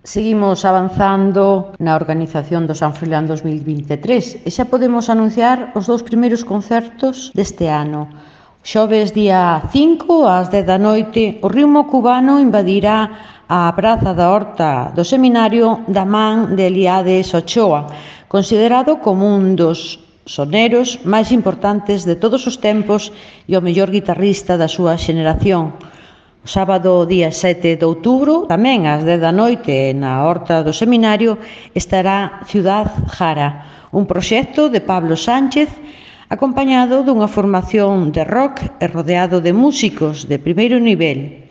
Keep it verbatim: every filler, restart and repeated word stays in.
Seguimos avanzando na organización do San Froilán dos mil vinte e tres e xa podemos anunciar os dous primeiros concertos deste ano. Xoves día cinco, ás dez da noite, o ritmo cubano invadirá a Praza da Horta do Seminario da man de Eliades Ochoa, considerado como un dos soneros máis importantes de todos os tempos e o mellor guitarrista da súa xeneración. O sábado, día sete de outubro, tamén ás dez da noite, na Horta do Seminario, estará Ciudad Jara, un proxecto de Pablo Sánchez, acompañado dunha formación de rock e rodeado de músicos de primeiro nivel.